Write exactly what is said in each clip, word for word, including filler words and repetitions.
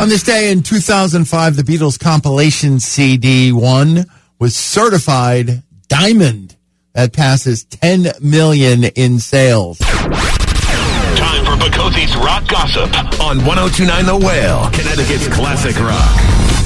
On this day in two thousand five, the Beatles compilation C D one was certified diamond. That passes ten million in sales. Time for Bacothi's Rock Gossip on one oh two point nine The Whale, Connecticut's classic rock.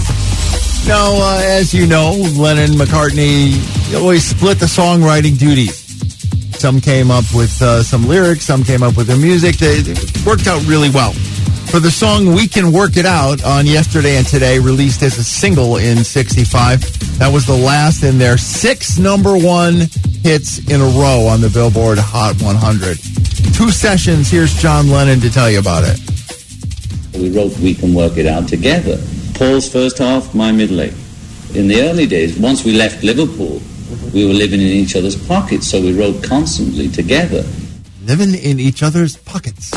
Now, uh, as you know, Lennon and McCartney always split the songwriting duties. Some came up with uh, some lyrics, some came up with their music. They, it worked out really well. For the song We Can Work It Out on Yesterday and Today, released as a single in sixty-five, that was the last in their six number one hits in a row on the Billboard Hot one hundred. Two sessions, here's John Lennon to tell you about it. We wrote We Can Work It Out together. Paul's first half, my middle eight. In the early days, once we left Liverpool, we were living in each other's pockets, so we wrote constantly together. Living in each other's pockets.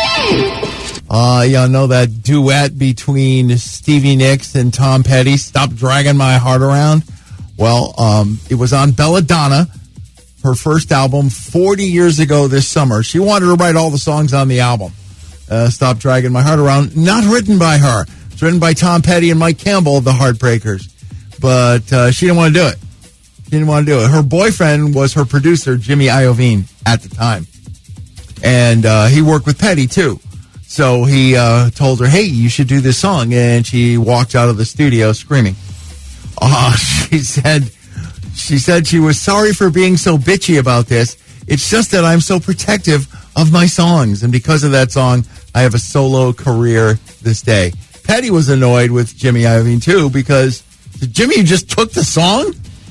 Uh, y'all know that duet between Stevie Nicks and Tom Petty, Stop Dragging My Heart Around? Well, um, it was on Belladonna, her first album, forty years ago this summer. She wanted to write all the songs on the album. Uh, Stop Dragging My Heart Around, not written by her. It's written by Tom Petty and Mike Campbell of the Heartbreakers. But uh, she didn't want to do it. She didn't want to do it. Her boyfriend was her producer, Jimmy Iovine, at the time. And uh, he worked with Petty, too. So he uh, told her, hey, you should do this song. And she walked out of the studio screaming. Uh, she said she said she was sorry for being so bitchy about this. It's just that I'm so protective of my songs. And because of that song, I have a solo career this day. Petty was annoyed with Jimmy Iovine, too, because Jimmy just took the song.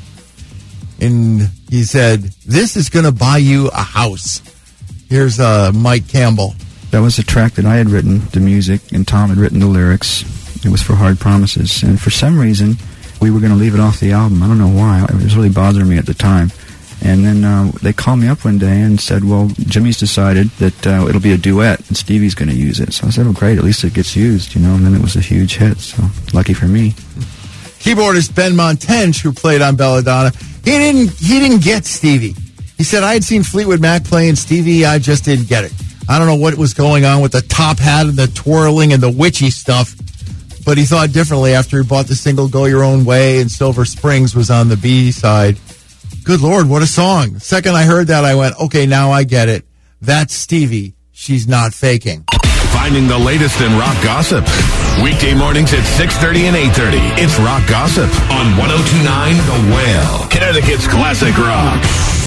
And he said, this is going to buy you a house. Here's uh, Mike Campbell. That was a track that I had written, the music, and Tom had written the lyrics. It was for Hard Promises. And for some reason, we were going to leave it off the album. I don't know why. It was really bothering me at the time. And then uh, they called me up one day and said, well, Jimmy's decided that uh, it'll be a duet, and Stevie's going to use it. So I said, well, great, at least it gets used, you know. And then it was a huge hit, so lucky for me. Keyboardist Ben Montench, who played on Belladonna, he didn't, he didn't get Stevie. He said, I had seen Fleetwood Mac playing Stevie, I just didn't get it. I don't know what was going on with the top hat and the twirling and the witchy stuff, but he thought differently after he bought the single Go Your Own Way and Silver Springs was on the B side. Good Lord, what a song. The second I heard that, I went, okay, now I get it. That's Stevie. She's not faking. Finding the latest in rock gossip. Weekday mornings at six thirty and eight thirty. It's Rock Gossip on one oh two point nine The Whale, Connecticut's classic rock.